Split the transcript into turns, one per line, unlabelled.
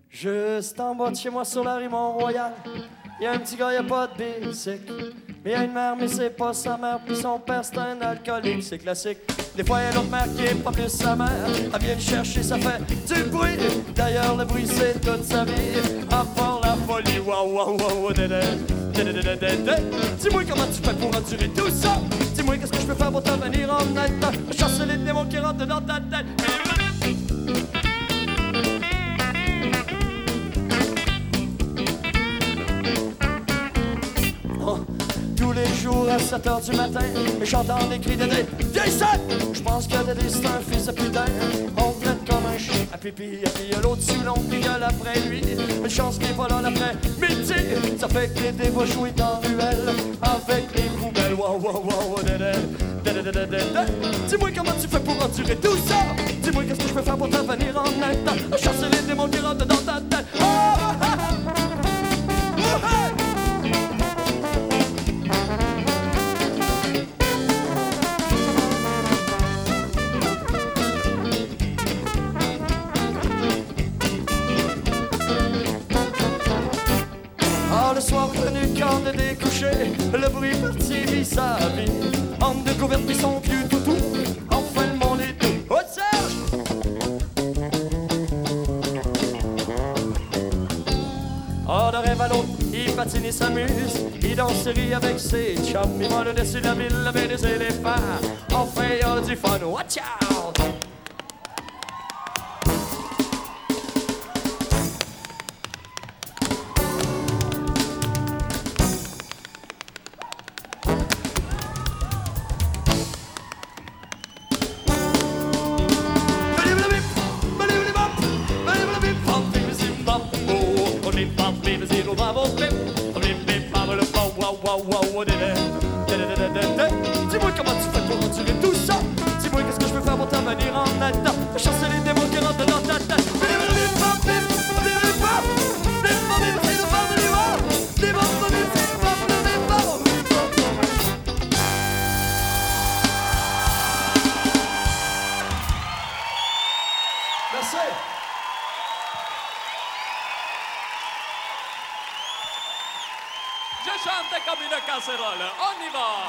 Juste en bas de chez moi sur la rue Mont-Royal, y a un petit gars, y a pas de bicycle. Mais y a une mère, mais c'est pas sa mère, puis son père c'est un alcoolique, c'est classique. Des fois y a l'autre mère qui est pas plus sa mère, elle vient le chercher, ça fait du bruit. D'ailleurs le bruit c'est toute sa vie, à part la folie. Wow, wow, wow, dédé, dédé, dédé, dédé. Dis-moi comment tu fais pour endurer tout ça. Dis-moi qu'est-ce que je peux faire pour te venir en aide, chasser les démons qui rentrent dans ta tête. Tous les jours à 7h du matin, j'entends des cris d'Édé. Viens ça! Je pense que Dédé c'est un fils de putain. On le traite comme un chien à pipi. Et puis y'a l'autre sous l'ombre qui gueule après lui. Une chance qu'il est pas là l'après-midi. Ça fait que Dédé va jouer dans ruelle avec les poubelles. Wow, wow, wow, Dédé, Dédé, Dédé, Dédé. Dis-moi comment tu fais pour endurer tout ça. Dis-moi qu'est-ce que je peux faire pour te venir en aide, chasser les démons qui rentrent dans ta tête. Oh, ah, ah. Oh, hey. Le soir venu quand de découcher, le bruit parti vit sa vie. En découverte pis son vieux toutou, enfin le monde est tout. Oh Serge! Oh de rêve à l'autre, il patine et s'amuse, il danse et rit avec ses chums. Il va le laisser la ville avec des éléphants, enfin y a du fun. Watch out! Dis-moi comment tu fais pour endurer tout ça. Dis-moi qu'est-ce que je peux faire pour t'en venir en aide, chasser les démons qui rentrent dans ta tête. Merci.
Je chante comme une casserole. On y va!